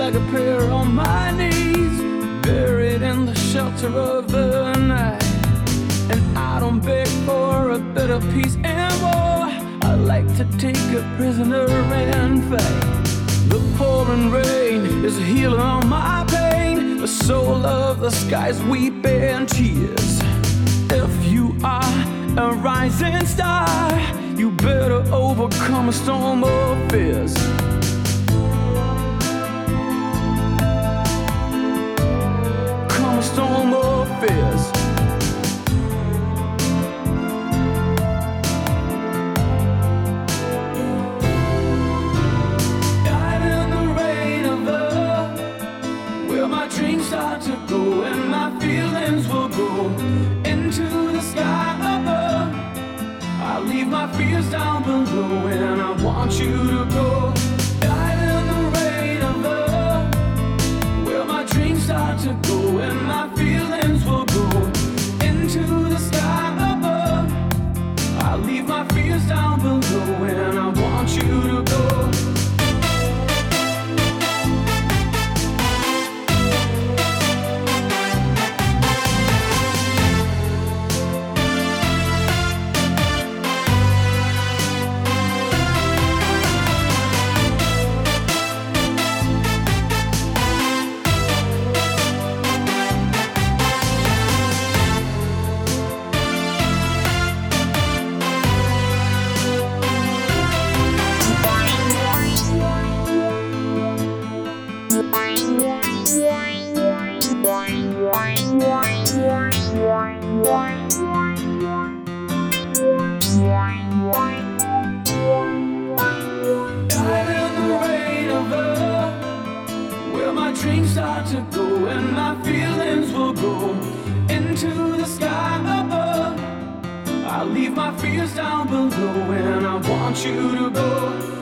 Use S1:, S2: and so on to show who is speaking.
S1: like a prayer on my knees, buried in the shelter of the night. And I don't beg for a bit of peace and war. I like to take a prisoner and fight. The pouring rain is a healer on my pain. The soul of the skies weeping tears. If you are a rising star, you better overcome a storm of fears. Come a storm of fears. Start to go and my feelings will go into the sky above. I'll leave my fears down below and I want you to go. Dive in the rain of love, where my dreams start to go and my feelings will go into the sky above. I'll leave my fears down below and I want you to go. Dreams start to go and my feelings will go into the sky above. I'll leave my fears down below and I want you to go.